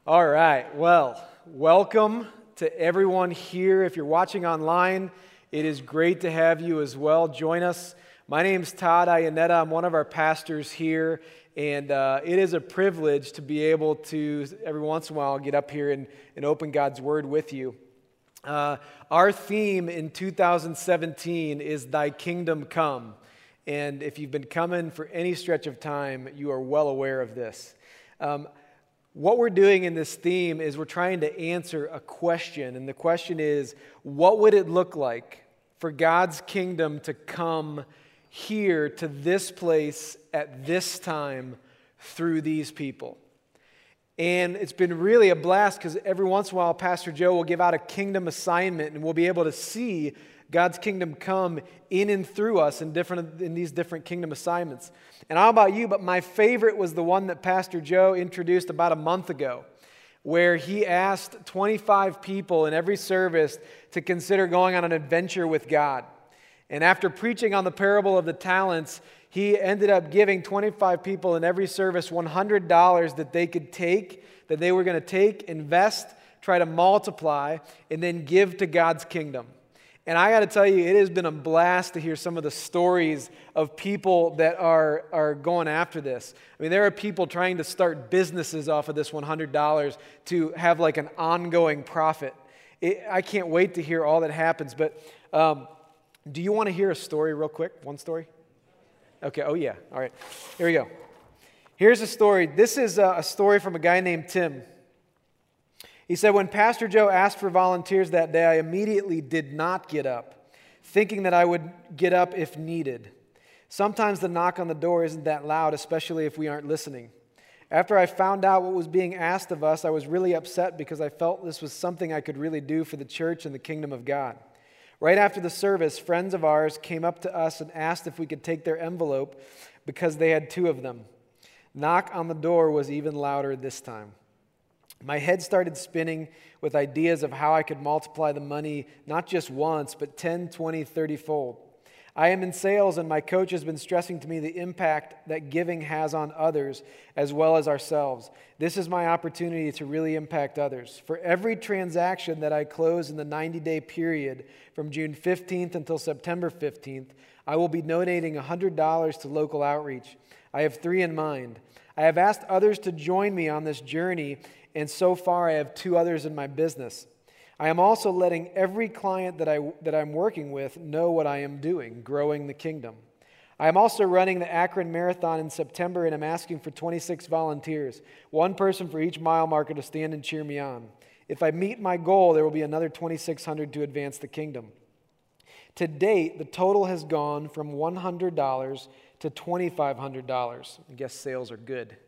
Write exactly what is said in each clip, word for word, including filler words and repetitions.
All right, well, welcome to everyone here. If you're watching online, it is great to have you as well. Join us. My name's Todd Iannetta. I'm one of our pastors here, and uh, it is a privilege to be able to, every once in a while, get up here and, and open God's Word with you. Uh, our theme in two thousand seventeen is Thy Kingdom Come, and if you've been coming for any stretch of time, you are well aware of this. Um, What we're doing in this theme is we're trying to answer a question, and the question is, what would it look like for God's kingdom to come here to this place at this time through these people? And it's been really a blast because every once in a while, Pastor Joe will give out a kingdom assignment, and we'll be able to see God's kingdom come in and through us in different in these different kingdom assignments. And I don't know about you, but my favorite was the one that Pastor Joe introduced about a month ago, where he asked twenty-five people in every service to consider going on an adventure with God. And after preaching on the parable of the talents, he ended up giving twenty-five people in every service one hundred dollars that they could take, that they were going to take, invest, try to multiply, and then give to God's kingdom. And I got to tell you, it has been a blast to hear some of the stories of people that are, are going after this. I mean, there are people trying to start businesses off of this one hundred dollars to have like an ongoing profit. It, I can't wait to hear all that happens. But um, do you want to hear a story real quick? One story? Okay, oh yeah. All right, here we go. Here's a story. This is a, a story from a guy named Tim. He said, when Pastor Joe asked for volunteers that day, I immediately did not get up, thinking that I would get up if needed. Sometimes the knock on the door isn't that loud, especially if we aren't listening. After I found out what was being asked of us, I was really upset because I felt this was something I could really do for the church and the kingdom of God. Right after the service, friends of ours came up to us and asked if we could take their envelope because they had two of them. Knock on the door was even louder this time. My head started spinning with ideas of how I could multiply the money, not just once, but ten, twenty, thirty-fold. I am in sales, and my coach has been stressing to me the impact that giving has on others as well as ourselves. This is my opportunity to really impact others. For every transaction that I close in the ninety-day period from June fifteenth until September fifteenth, I will be donating one hundred dollars to local outreach. I have three in mind. I have asked others to join me on this journey, and so far I have two others in my business. I am also letting every client that, I, that I'm working with know what I am doing, growing the kingdom. I am also running the Akron Marathon in September, and I'm asking for twenty-six volunteers, one person for each mile marker to stand and cheer me on. If I meet my goal, there will be another twenty-six hundred to advance the kingdom. To date, the total has gone from one hundred dollars to twenty-five hundred dollars. I guess sales are good.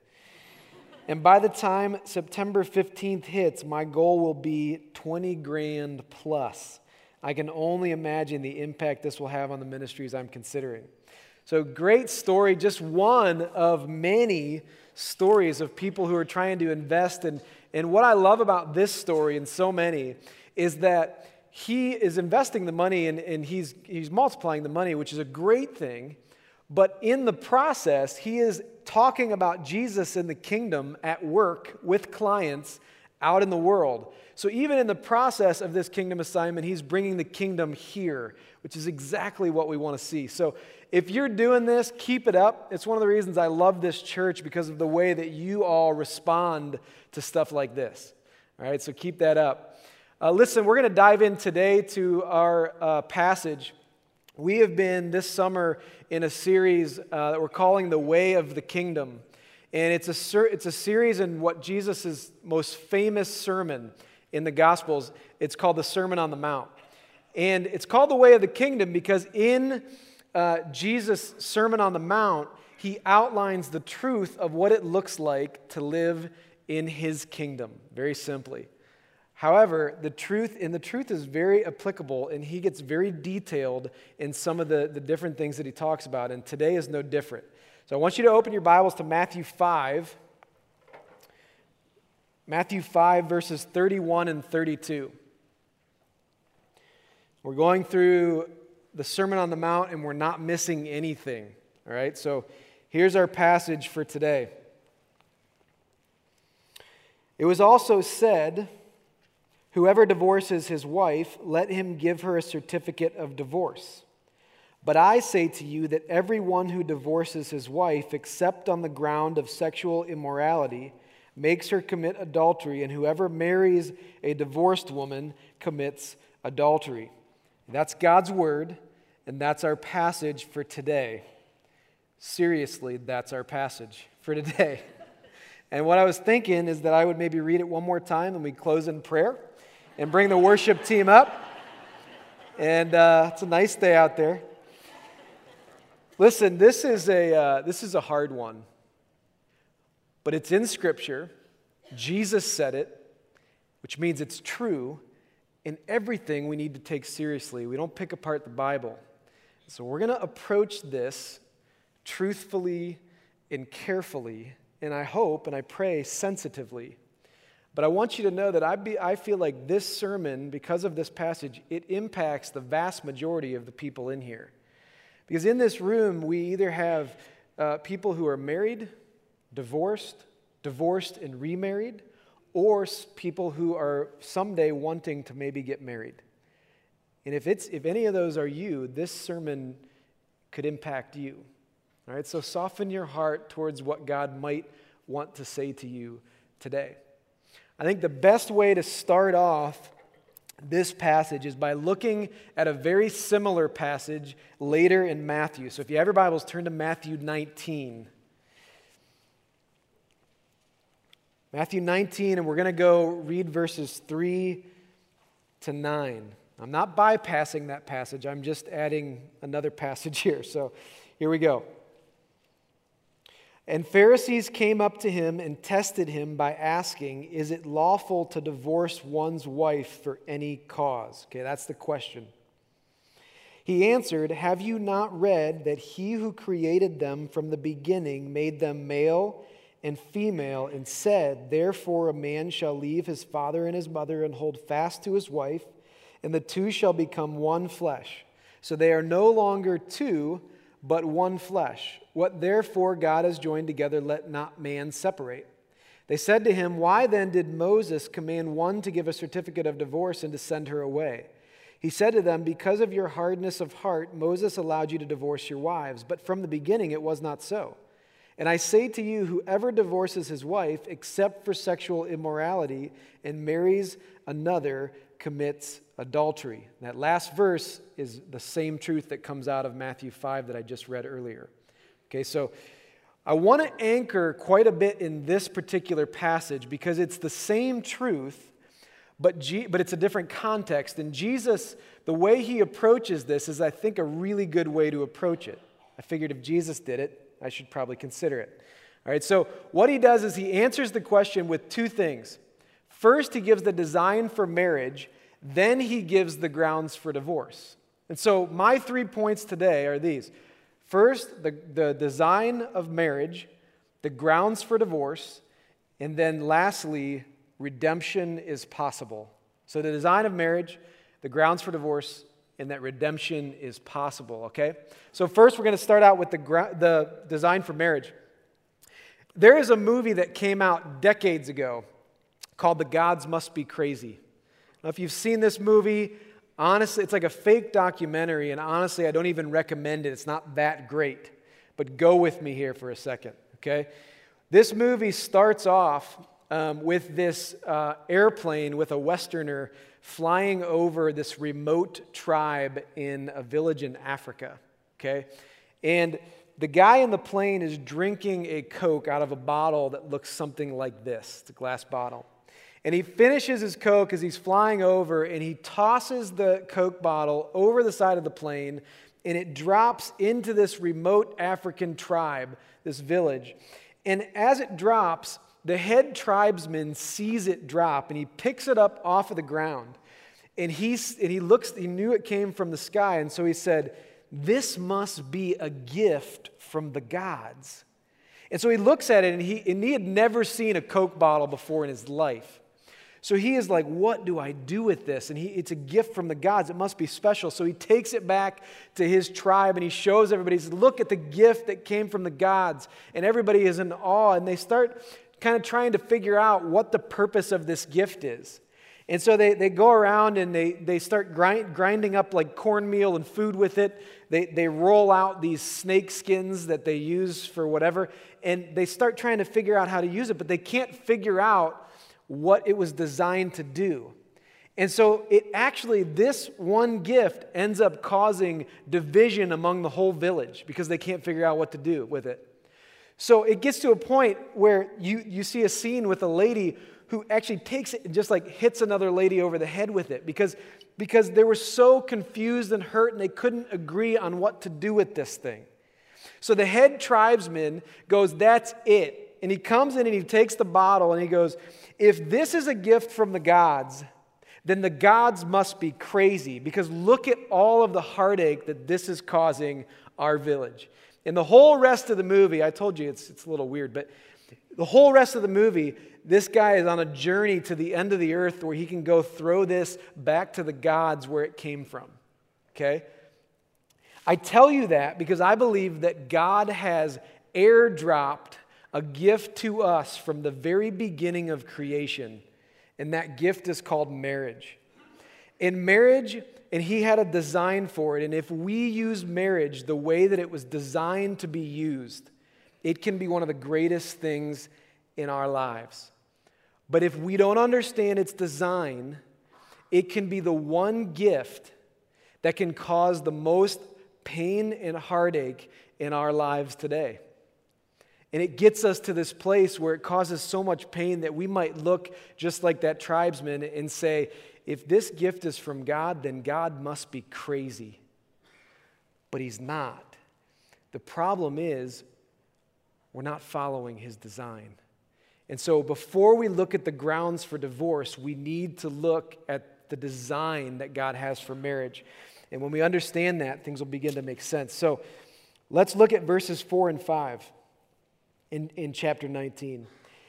And by the time September fifteenth hits, my goal will be twenty grand plus. I can only imagine the impact this will have on the ministries I'm considering. So great story, just one of many stories of people who are trying to invest. And, and what I love about this story and so many is that he is investing the money and, and he's, he's multiplying the money, which is a great thing. But in the process, he is talking about Jesus in the kingdom at work with clients out in the world. So even in the process of this kingdom assignment, he's bringing the kingdom here, which is exactly what we want to see. So if you're doing this, keep it up. It's one of the reasons I love this church, because of the way that you all respond to stuff like this. All right, so keep that up. Uh, listen, we're going to dive in today to our uh, passage. We have been this summer in a series uh, that we're calling The Way of the Kingdom. And it's a, ser- it's a series in what Jesus' most famous sermon in the Gospels. It's called the Sermon on the Mount. And it's called The Way of the Kingdom because in uh, Jesus' Sermon on the Mount, he outlines the truth of what it looks like to live in his kingdom, very simply. However, the truth, and the truth is very applicable, and he gets very detailed in some of the, the different things that he talks about, and today is no different. So I want you to open your Bibles to Matthew five. Matthew five, verses thirty-one and thirty-two. We're going through the Sermon on the Mount, and we're not missing anything. All right, so here's our passage for today. It was also said, whoever divorces his wife, let him give her a certificate of divorce. But I say to you that everyone who divorces his wife, except on the ground of sexual immorality, makes her commit adultery, and whoever marries a divorced woman commits adultery. That's God's word, and that's our passage for today. Seriously, that's our passage for today. And what I was thinking is that I would maybe read it one more time and we close in prayer and bring the worship team up. And uh, it's a nice day out there. Listen, this is a uh, this is a hard one, but it's in Scripture. Jesus said it, which means it's true. In everything we need to take seriously. We don't pick apart the Bible. So we're going to approach this truthfully and carefully, and I hope and I pray sensitively. But I want you to know that I, be, I feel like this sermon, because of this passage, it impacts the vast majority of the people in here. Because in this room, we either have uh, people who are married, divorced, divorced and remarried, or people who are someday wanting to maybe get married. And if it's if any of those are you, this sermon could impact you. All right, so soften your heart towards what God might want to say to you today. I think the best way to start off this passage is by looking at a very similar passage later in Matthew. So if you have your Bibles, turn to Matthew nineteen. Matthew nineteen, and we're going to go read verses three to nine. I'm not bypassing that passage. I'm just adding another passage here. So here we go. And Pharisees came up to him and tested him by asking, is it lawful to divorce one's wife for any cause? Okay, that's the question. He answered, have you not read that he who created them from the beginning made them male and female, and said, therefore a man shall leave his father and his mother and hold fast to his wife, and the two shall become one flesh. So they are no longer two, but one flesh. What therefore God has joined together, let not man separate. They said to him, why then did Moses command one to give a certificate of divorce and to send her away? He said to them, because of your hardness of heart, Moses allowed you to divorce your wives, but from the beginning it was not so. And I say to you, whoever divorces his wife, except for sexual immorality, and marries another, commits adultery. That last verse is the same truth that comes out of Matthew five that I just read earlier. Okay, so I want to anchor quite a bit in this particular passage because it's the same truth, but G- but it's a different context. And Jesus, the way he approaches this is, I think, a really good way to approach it. I figured if Jesus did it, I should probably consider it. All right, so what he does is he answers the question with two things. First, he gives the design for marriage, then he gives the grounds for divorce. And so my three points today are these. First, the, the design of marriage, the grounds for divorce, and then lastly, redemption is possible. So the design of marriage, the grounds for divorce, and that redemption is possible, okay? So first we're going to start out with the, gra- the design for marriage. There is a movie that came out decades ago called The Gods Must Be Crazy. Now, if you've seen this movie, honestly, it's like a fake documentary, and honestly, I don't even recommend it. It's not that great. But go with me here for a second, okay? This movie starts off um, with this uh, airplane with a Westerner flying over this remote tribe in a village in Africa, okay? And the guy in the plane is drinking a Coke out of a bottle that looks something like this. It's a glass bottle. And he finishes his Coke as he's flying over, and he tosses the Coke bottle over the side of the plane, and it drops into this remote African tribe, this village. And as it drops, the head tribesman sees it drop, and he picks it up off of the ground. And, he's, and he looks, he knew it came from the sky, and so he said, this must be a gift from the gods. And so he looks at it, and he, and he had never seen a Coke bottle before in his life. So he is like, what do I do with this? And he, it's a gift from the gods. It must be special. So he takes it back to his tribe, and he shows everybody, he says, look at the gift that came from the gods. And everybody is in awe, and they start kind of trying to figure out what the purpose of this gift is. And so they, they go around and they, they start grind, grinding up like cornmeal and food with it. They, they roll out these snake skins that they use for whatever, and they start trying to figure out how to use it, but they can't figure out what it was designed to do. And so it actually, this one gift ends up causing division among the whole village because they can't figure out what to do with it. So it gets to a point where you, you see a scene with a lady who actually takes it and just like hits another lady over the head with it because, because they were so confused and hurt and they couldn't agree on what to do with this thing. So the head tribesman goes, that's it. And he comes in and he takes the bottle and he goes, if this is a gift from the gods, then the gods must be crazy because look at all of the heartache that this is causing our village. And the whole rest of the movie, I told you it's, it's a little weird, but the whole rest of the movie, this guy is on a journey to the end of the earth where he can go throw this back to the gods where it came from. Okay? I tell you that because I believe that God has airdropped a gift to us from the very beginning of creation, and that gift is called marriage. In marriage, and he had a design for it, and if we use marriage the way that it was designed to be used, it can be one of the greatest things in our lives. But if we don't understand its design, it can be the one gift that can cause the most pain and heartache in our lives today. And it gets us to this place where it causes so much pain that we might look just like that tribesman and say, if this gift is from God, then God must be crazy. But he's not. The problem is we're not following his design. And so before we look at the grounds for divorce, we need to look at the design that God has for marriage. And when we understand that, things will begin to make sense. So let's look at verses four and five in, in chapter nineteen.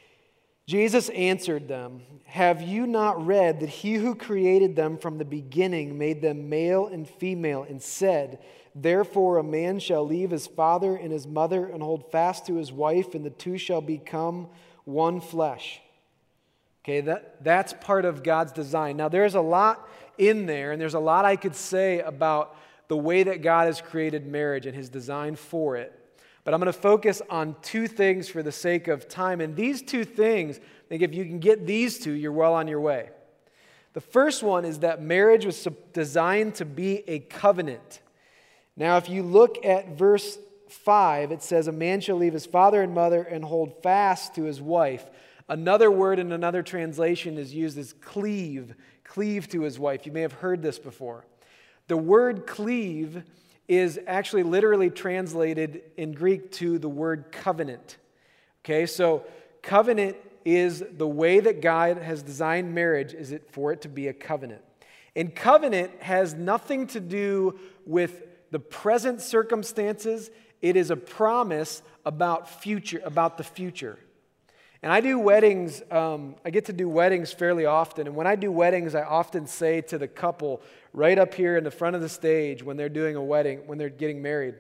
Jesus answered them, have you not read that he who created them from the beginning made them male and female and said, therefore a man shall leave his father and his mother and hold fast to his wife, and the two shall become one flesh. Okay, that, that's part of God's design. Now there's a lot in there, and there's a lot I could say about the way that God has created marriage and his design for it. But I'm going to focus on two things for the sake of time. And these two things, I think if you can get these two, you're well on your way. The first one is that marriage was designed to be a covenant. Now, if you look at verse five, it says, a man shall leave his father and mother and hold fast to his wife. Another word in another translation is used as cleave, cleave to his wife. You may have heard this before. The word cleave is actually literally translated in Greek to the word covenant. Okay, so covenant is the way that God has designed marriage, is it for it to be a covenant. And covenant has nothing to do with the present circumstances. It is a promise about future, about the future. And I do weddings, um, I get to do weddings fairly often. And when I do weddings, I often say to the couple right up here in the front of the stage when they're doing a wedding, when they're getting married,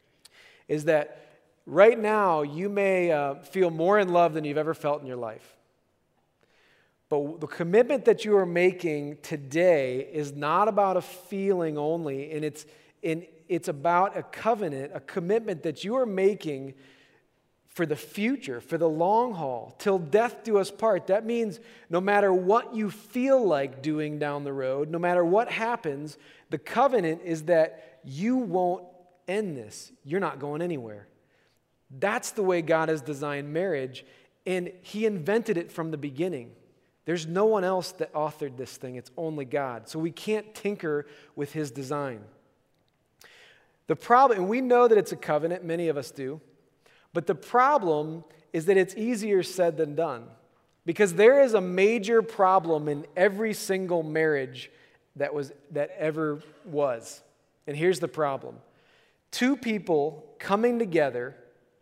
is that right now you may uh, feel more in love than you've ever felt in your life. But the commitment that you are making today is not about a feeling only, and it's, and it's about a covenant, a commitment that you are making for the future, for the long haul, till death do us part. That means no matter what you feel like doing down the road, no matter what happens, the covenant is that you won't end this. You're not going anywhere. That's the way God has designed marriage, and he invented it from the beginning. There's no one else that authored this thing. It's only God. So we can't tinker with his design. The problem, and we know that it's a covenant, many of us do, but the problem is that it's easier said than done, because there is a major problem in every single marriage that was that ever was. And here's the problem. Two people coming together,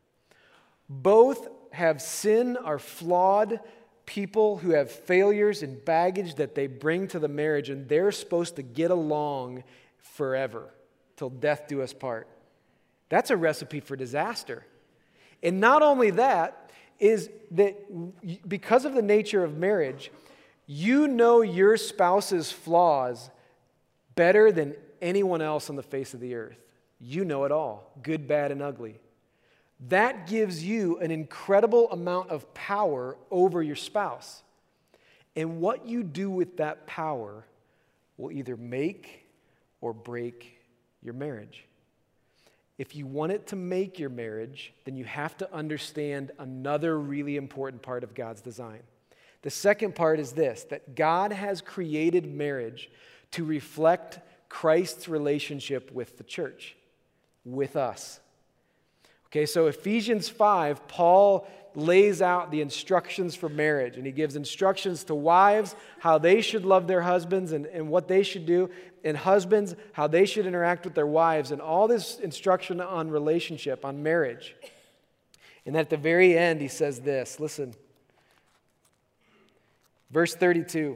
both have sin, are flawed people who have failures and baggage that they bring to the marriage, and they're supposed to get along forever till death do us part. That's a recipe for disaster. And not only that, is that because of the nature of marriage, you know your spouse's flaws better than anyone else on the face of the earth. You know it all, good, bad, and ugly. That gives you an incredible amount of power over your spouse. And what you do with that power will either make or break your marriage. If you want it to make your marriage, then you have to understand another really important part of God's design. The second part is this, that God has created marriage to reflect Christ's relationship with the church, with us. Okay, so Ephesians five, Paul lays out the instructions for marriage, and he gives instructions to wives, how they should love their husbands and, and what they should do, and husbands, how they should interact with their wives, and all this instruction on relationship, on marriage. And at the very end, he says this, listen, verse thirty-two,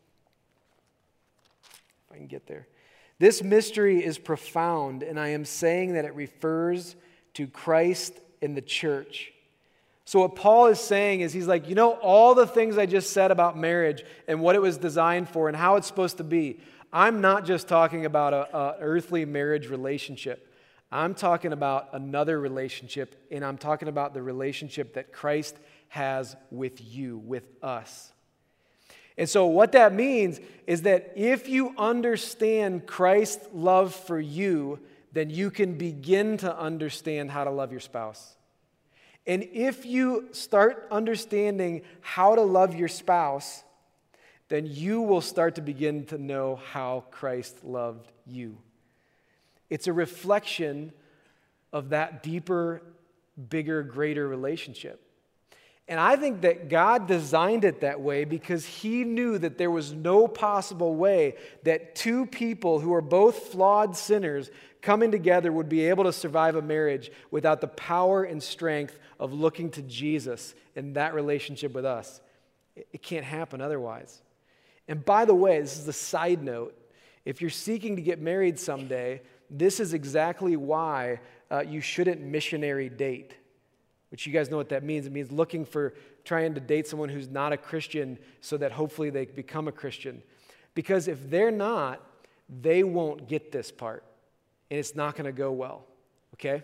if I can get there. This mystery is profound, and I am saying that it refers to Christ and the church. So what Paul is saying is he's like, you know, all the things I just said about marriage and what it was designed for and how it's supposed to be, I'm not just talking about an earthly marriage relationship. I'm talking about another relationship, and I'm talking about the relationship that Christ has with you, with us. And so what that means is that if you understand Christ's love for you, then you can begin to understand how to love your spouse. And if you start understanding how to love your spouse, then you will start to begin to know how Christ loved you. It's a reflection of that deeper, bigger, greater relationship. And I think that God designed it that way because He knew that there was no possible way that two people who are both flawed sinners coming together would be able to survive a marriage without the power and strength of looking to Jesus in that relationship with us. It can't happen otherwise. And by the way, this is a side note. If you're seeking to get married someday, this is exactly why uh, you shouldn't missionary date. Which you guys know what that means. It means looking for, trying to date someone who's not a Christian so that hopefully they become a Christian. Because if they're not, they won't get this part. And it's not going to go well. Okay?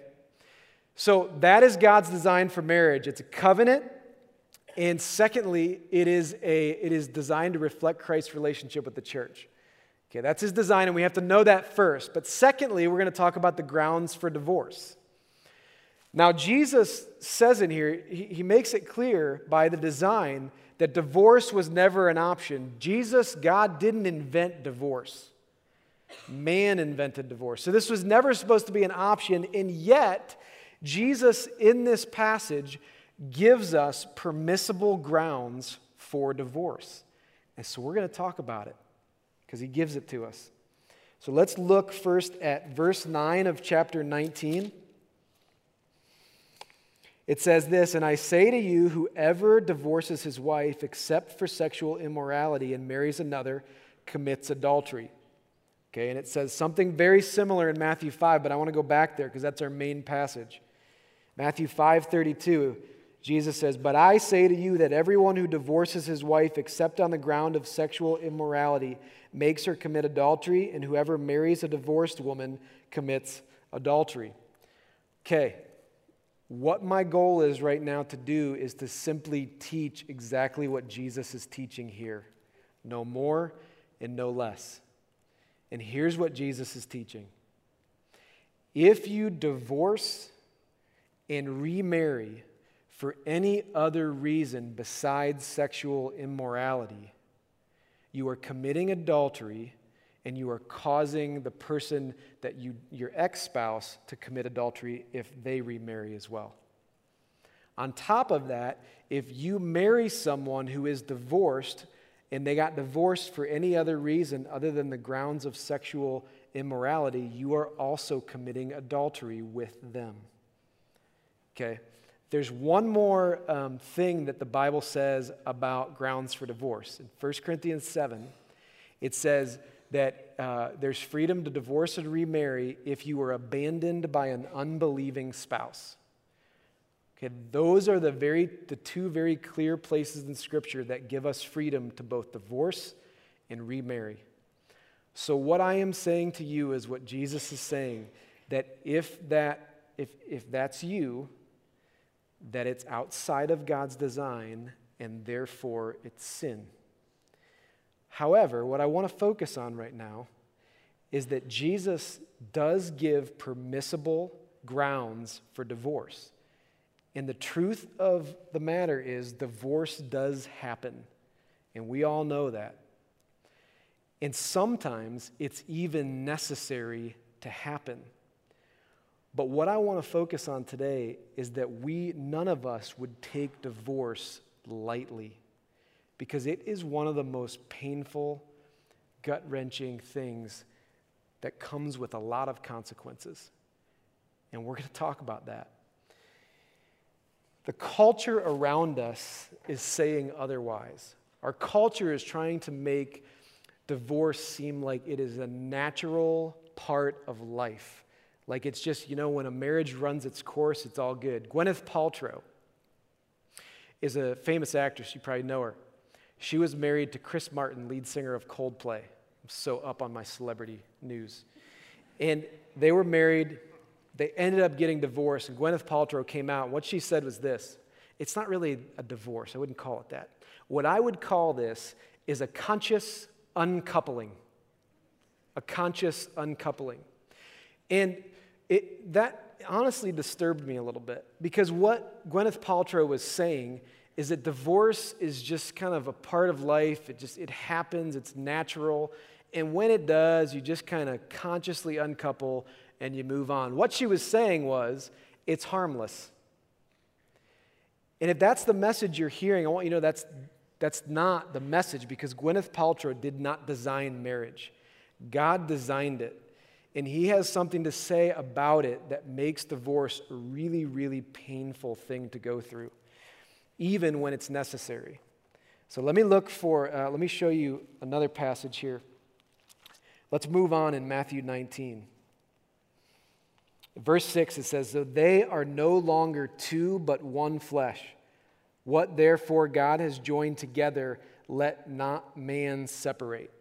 So that is God's design for marriage. It's a covenant. And secondly, it is, a, it is designed to reflect Christ's relationship with the church. Okay, that's His design, and we have to know that first. But secondly, we're going to talk about the grounds for divorce. Now, Jesus says in here, he, he makes it clear by the design that divorce was never an option. Jesus, God, didn't invent divorce. Man invented divorce. So this was never supposed to be an option, and yet Jesus, in this passage, gives us permissible grounds for divorce. And so we're going to talk about it because He gives it to us. So let's look first at verse nine of chapter nineteen. It says this, "And I say to you, whoever divorces his wife except for sexual immorality and marries another commits adultery." Okay, and it says something very similar in Matthew five, but I want to go back there because that's our main passage. Matthew five thirty-two, Jesus says, "But I say to you that everyone who divorces his wife except on the ground of sexual immorality makes her commit adultery, and whoever marries a divorced woman commits adultery." Okay. What my goal is right now to do is to simply teach exactly what Jesus is teaching here. No more and no less. And here's what Jesus is teaching. If you divorce and remarry for any other reason besides sexual immorality, you are committing adultery and you are causing the person that you, your ex-spouse, to commit adultery if they remarry as well. On top of that, if you marry someone who is divorced and they got divorced for any other reason other than the grounds of sexual immorality, you are also committing adultery with them. Okay? There's one more um, thing that the Bible says about grounds for divorce. In First Corinthians seven, it says that uh, there's freedom to divorce and remarry if you are abandoned by an unbelieving spouse. Okay, those are the very the two very clear places in Scripture that give us freedom to both divorce and remarry. So what I am saying to you is what Jesus is saying, that if that if if that's you, that it's outside of God's design and therefore it's sin. However, what I want to focus on right now is that Jesus does give permissible grounds for divorce. And the truth of the matter is divorce does happen. And we all know that. And sometimes it's even necessary to happen. But what I want to focus on today is that we, none of us would take divorce lightly, because it is one of the most painful, gut-wrenching things that comes with a lot of consequences. And we're going to talk about that. The culture around us is saying otherwise. Our culture is trying to make divorce seem like it is a natural part of life. Like it's just, you know, when a marriage runs its course, it's all good. Gwyneth Paltrow is a famous actress. You probably know her. She was married to Chris Martin, lead singer of Coldplay. I'm so up on my celebrity news. And they were married. They ended up getting divorced, and Gwyneth Paltrow came out. And what she said was this: it's not really a divorce. I wouldn't call it that. What I would call this is a conscious uncoupling. A conscious uncoupling. And it, that honestly disturbed me a little bit, because what Gwyneth Paltrow was saying is that divorce is just kind of a part of life. It just, it happens, it's natural. And when it does, you just kind of consciously uncouple and you move on. What she was saying was, it's harmless. And if that's the message you're hearing, I want you to know that's, that's not the message, because Gwyneth Paltrow did not design marriage. God designed it. And he has something to say about it that makes divorce a really, really painful thing to go through, even when it's necessary. So let me look for, uh, let me show you another passage here. Let's move on in Matthew nineteen. Verse six, it says, "So they are no longer two, but one flesh. What therefore God has joined together, let not man separate."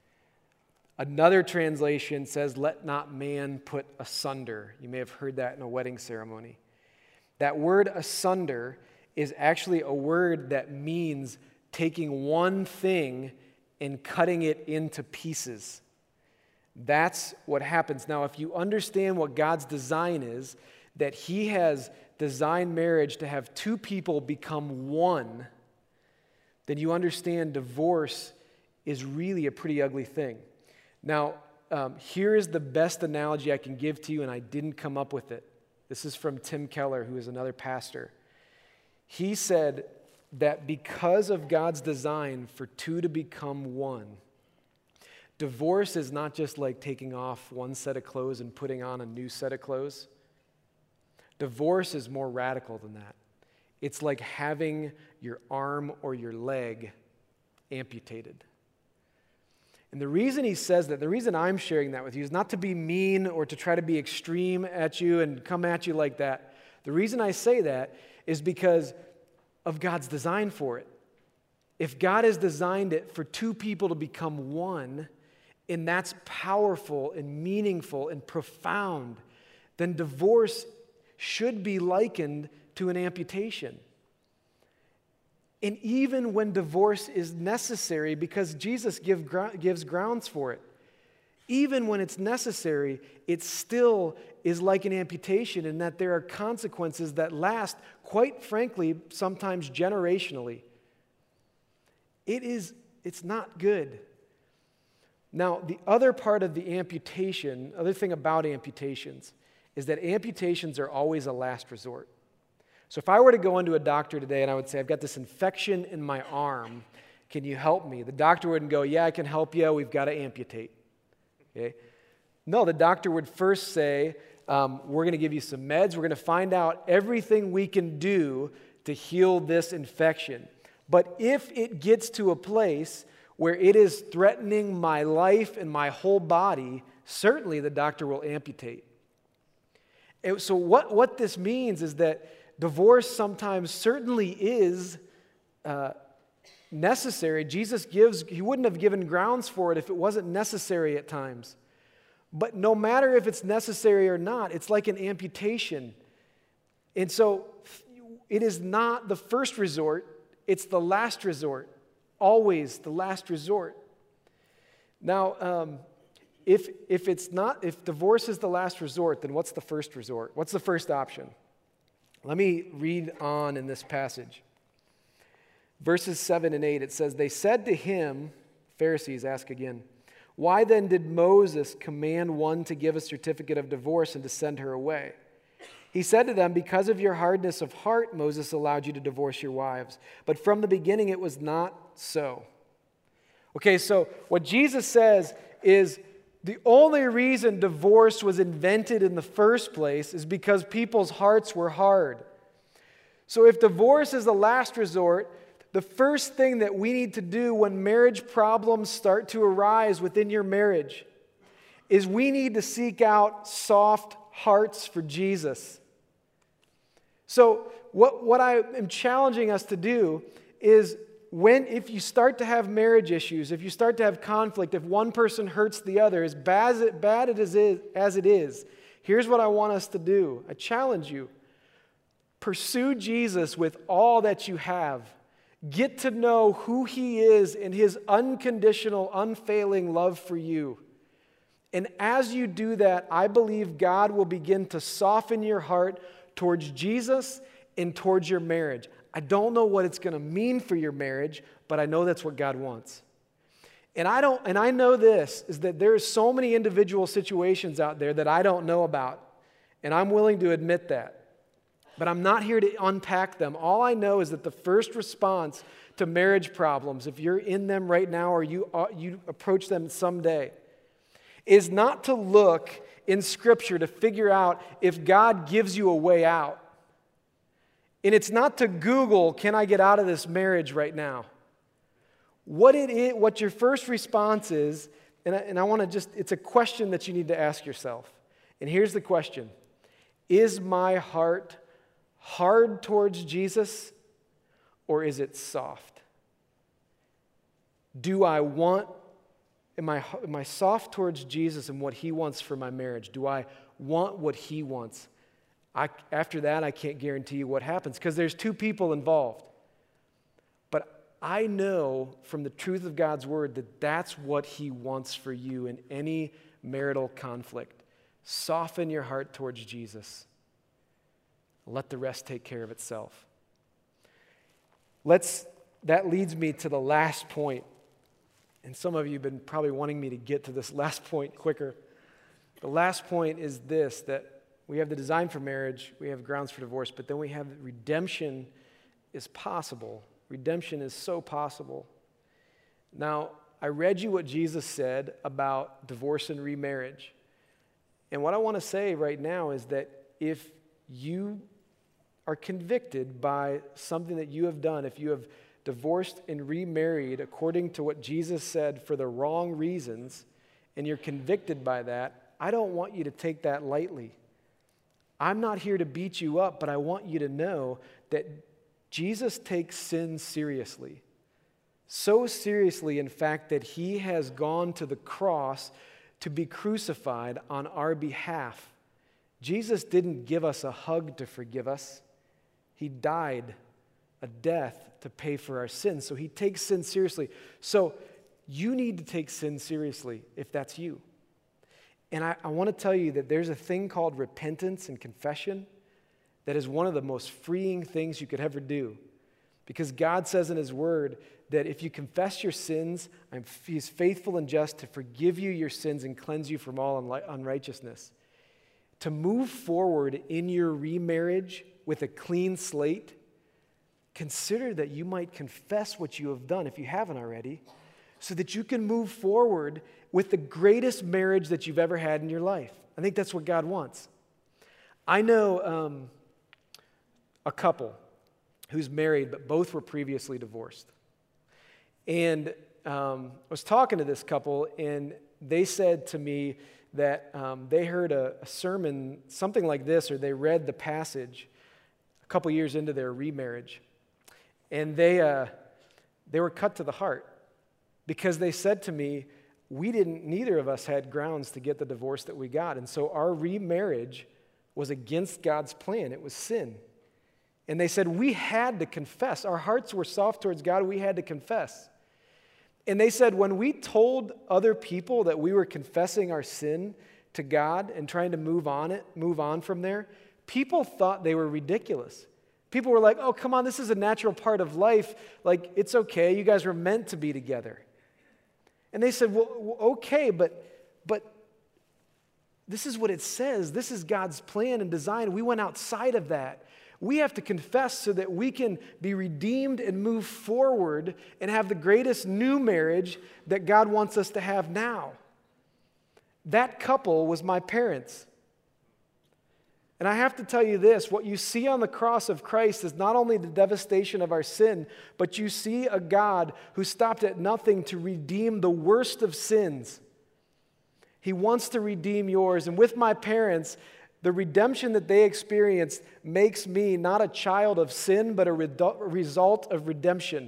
Another translation says, "Let not man put asunder." You may have heard that in a wedding ceremony. That word asunder is actually a word that means taking one thing and cutting it into pieces. That's what happens. Now, if you understand what God's design is, that he has designed marriage to have two people become one, then you understand divorce is really a pretty ugly thing. Now, um, here is the best analogy I can give to you, and I didn't come up with it. This is from Tim Keller, who is another pastor. He said that because of God's design for two to become one, divorce is not just like taking off one set of clothes and putting on a new set of clothes. Divorce is more radical than that. It's like having your arm or your leg amputated. And the reason he says that, the reason I'm sharing that with you is not to be mean or to try to be extreme at you and come at you like that. The reason I say that is because of God's design for it. If God has designed it for two people to become one, and that's powerful and meaningful and profound, then divorce should be likened to an amputation. And even when divorce is necessary, because Jesus give, gives grounds for it, even when it's necessary, it still is like an amputation in that there are consequences that last, quite frankly, sometimes generationally. It is, it's not good. Now, the other part of the amputation, other thing about amputations, is that amputations are always a last resort. So if I were to go into a doctor today and I would say, I've got this infection in my arm, can you help me? The doctor wouldn't go, yeah, I can help you, we've got to amputate. Okay? No, the doctor would first say, um, we're going to give you some meds, we're going to find out everything we can do to heal this infection. But if it gets to a place where it is threatening my life and my whole body, certainly the doctor will amputate. And so what, what this means is that divorce sometimes certainly is uh, necessary. Jesus gives, he wouldn't have given grounds for it if it wasn't necessary at times. But no matter if it's necessary or not, it's like an amputation. And so it is not the first resort, it's the last resort. Always the last resort. Now, um, if, if it's not, if divorce is the last resort, then what's the first resort? What's the first option? Let me read on in this passage. Verses seven and eight, it says, they said to him, Pharisees ask again, why then did Moses command one to give a certificate of divorce and to send her away? He said to them, because of your hardness of heart, Moses allowed you to divorce your wives. But from the beginning it was not so. Okay, so what Jesus says is the only reason divorce was invented in the first place is because people's hearts were hard. So if divorce is the last resort, the first thing that we need to do when marriage problems start to arise within your marriage is we need to seek out soft hearts for Jesus. So what, what I am challenging us to do is when, if you start to have marriage issues, if you start to have conflict, if one person hurts the other, as bad as it, bad it is, as it is, here's what I want us to do. I challenge you. Pursue Jesus with all that you have. Get to know who he is and his unconditional, unfailing love for you. And as you do that, I believe God will begin to soften your heart towards Jesus and towards your marriage. I don't know what it's going to mean for your marriage, but I know that's what God wants. And I don't and I know this is that there's so many individual situations out there that I don't know about. And I'm willing to admit that. But I'm not here to unpack them. All I know is that the first response to marriage problems, if you're in them right now or you uh, you approach them someday, is not to look in Scripture to figure out if God gives you a way out. And it's not to Google, can I get out of this marriage right now? What it is, what your first response is, and I, and I want to just, it's a question that you need to ask yourself. And here's the question. Is my heart hard towards Jesus, or is it soft? Do I want, am I, am I soft towards Jesus and what he wants for my marriage? Do I want what he wants? I, after that, I can't guarantee you what happens because there's two people involved. But I know from the truth of God's word that that's what he wants for you in any marital conflict. Soften your heart towards Jesus. Let the rest take care of itself. Let's, that leads me to the last point. And some of you have been probably wanting me to get to this last point quicker. The last point is this, that we have the design for marriage, we have grounds for divorce, but then we have redemption is possible. Redemption is so possible. Now, I read you what Jesus said about divorce and remarriage. And what I want to say right now is that if you are convicted by something that you have done, if you have divorced and remarried according to what Jesus said for the wrong reasons, and you're convicted by that, I don't want you to take that lightly. I'm not here to beat you up, but I want you to know that Jesus takes sin seriously. So seriously, in fact, that he has gone to the cross to be crucified on our behalf. Jesus didn't give us a hug to forgive us. He died a death to pay for our sins. So he takes sin seriously. So you need to take sin seriously if that's you. And I, I want to tell you that there's a thing called repentance and confession that is one of the most freeing things you could ever do. Because God says in his word that if you confess your sins, I'm, he's faithful and just to forgive you your sins and cleanse you from all unli- unrighteousness. To move forward in your remarriage with a clean slate, consider that you might confess what you have done if you haven't already, so that you can move forward with the greatest marriage that you've ever had in your life. I think that's what God wants. I know um, a couple who's married, but both were previously divorced. And um, I was talking to this couple, and they said to me that um, they heard a, a sermon, something like this, or they read the passage, couple years into their remarriage. And they, uh, they were cut to the heart because they said to me, we didn't, neither of us had grounds to get the divorce that we got. And so our remarriage was against God's plan. It was sin. And they said, we had to confess. Our hearts were soft towards God. We had to confess. And they said, when we told other people that we were confessing our sin to God and trying to move on it, move on from there, people thought they were ridiculous. People were like, oh, come on, this is a natural part of life. Like, it's okay. You guys were meant to be together. And they said, well, okay, but, but this is what it says. This is God's plan and design. We went outside of that. We have to confess so that we can be redeemed and move forward and have the greatest new marriage that God wants us to have now. That couple was my parents. And I have to tell you this, what you see on the cross of Christ is not only the devastation of our sin, but you see a God who stopped at nothing to redeem the worst of sins. He wants to redeem yours. And with my parents, the redemption that they experienced makes me not a child of sin, but a redu- result of redemption.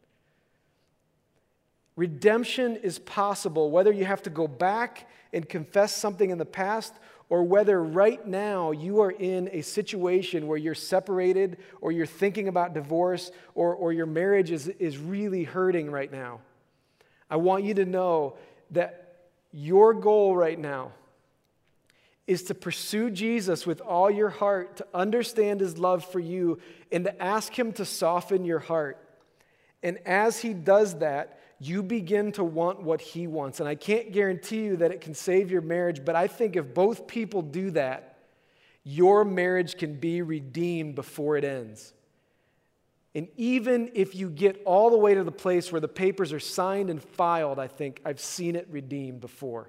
Redemption is possible, whether you have to go back and confess something in the past, or whether right now you are in a situation where you're separated, or you're thinking about divorce, or, or your marriage is, is really hurting right now. I want you to know that your goal right now is to pursue Jesus with all your heart, to understand His love for you, and to ask Him to soften your heart. And as He does that, you begin to want what He wants. And I can't guarantee you that it can save your marriage, but I think if both people do that, your marriage can be redeemed before it ends. And even if you get all the way to the place where the papers are signed and filed, I think I've seen it redeemed before.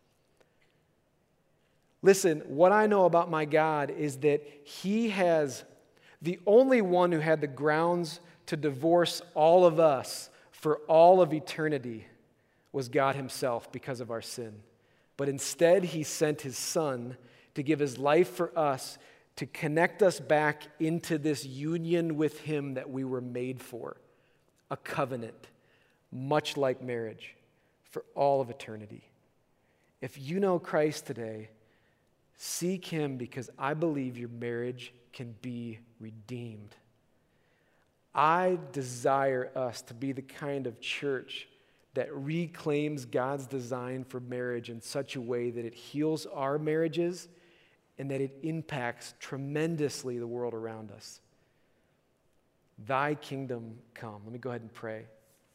Listen, what I know about my God is that He has, the only one who had the grounds to divorce all of us for all of eternity was God Himself because of our sin. But instead, He sent His Son to give His life for us, to connect us back into this union with Him that we were made for, a covenant, much like marriage, for all of eternity. If you know Christ today, seek Him, because I believe your marriage can be redeemed. I desire us to be the kind of church that reclaims God's design for marriage in such a way that it heals our marriages and that it impacts tremendously the world around us. Thy kingdom come. Let me go ahead and pray.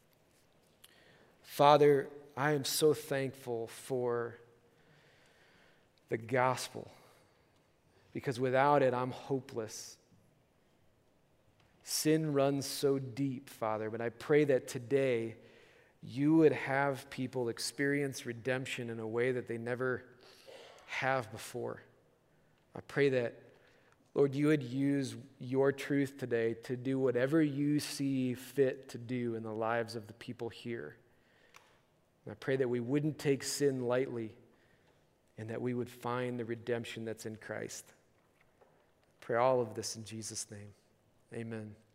Father, I am so thankful for the gospel, because without it, I'm hopeless. Sin runs so deep, Father, but I pray that today you would have people experience redemption in a way that they never have before. I pray that, Lord, you would use your truth today to do whatever you see fit to do in the lives of the people here. And I pray that we wouldn't take sin lightly, and that we would find the redemption that's in Christ. I pray all of this in Jesus' name. Amen.